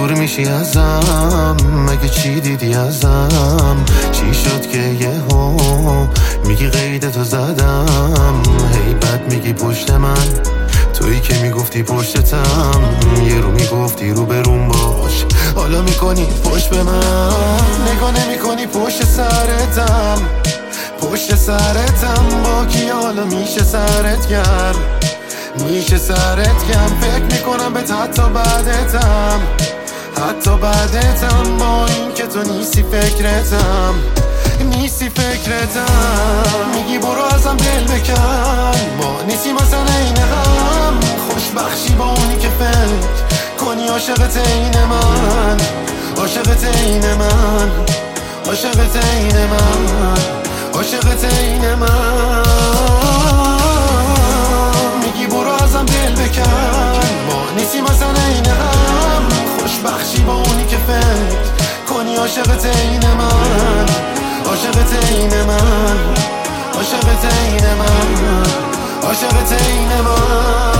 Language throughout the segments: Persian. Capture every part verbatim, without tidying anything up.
دور میشی ازم، مگه چی دیدی ازم؟ چی شد که یهو میگی قیدتو زدم؟ هیبت میگی پشت من، تویی که میگفتی پشتتم. یه رو میگفتی رو بروم باش، حالا میکنی پشت به من. نگاه نمیکنی پشت سرتم، پشت سرتم با کی حالا میشه سرت گرم، میشه سرت گرم. فکر میکنم به حتی بعدتم، حتی بعدتم، با این که تو نیستی فکرتم، نیستی فکرتم. میگی برو ازم دل بکن، ما نیستی مثلا این هم. خوشبخشی با اونی که فکر کنی عاشقت این من، عاشقت این من، عاشقت این من، عاشقت این من. میگی برو ازم دل بکن، ما نیستی مثلا این هم. خوشبخشی با اونی که فکر کنی عاشقت این من، عاشقت این من، عاشقت این من، عاشقت این من.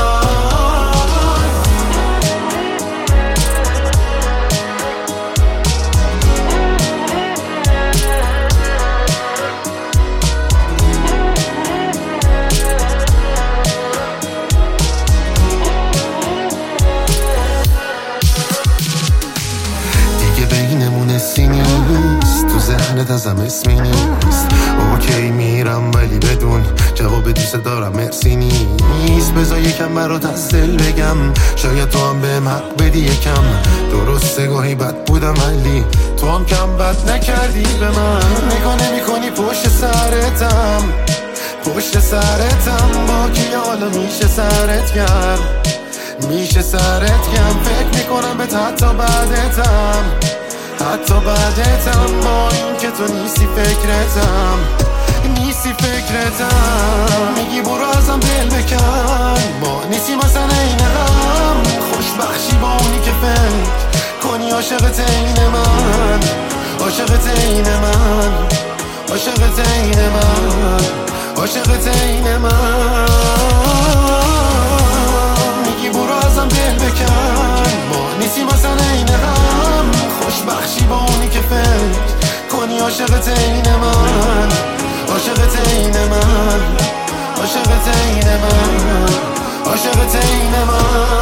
نیست تو ذهنت ازم اسمی نیست. اوکی میرم ولی بدون جواب دوست دارم مرسی نیست. بذار یکم برات از دل بگم، شاید تو هم بهم حق بدی یکم. درسته گاهی بد بودم ولی تو هم کم بد نکردی به من. نگاه نمی کنی پشت سرتم، پشت سرتم، با کی حالا میشه سرت گرم، میشه سرت گرم. فکر میکنم به حتی بعدتم، حتی بعدتم، با این که تو نیستی فکرتم، نیستی فکرتم. میگی برو ازم دل بکن، ما نیستی مثلا این هم. خوشبخشی با اونی که فکر کنی عاشقت این من، عاشقت این من، عاشقت این من، عاشقت این من. میگی برو ازم دل بکن، ما نیستی مثلا این هم. خوشبخشی با اونی که فکر کنی عاشقت این من، عاشقت این من، عاشقت این من، عاشقت این من.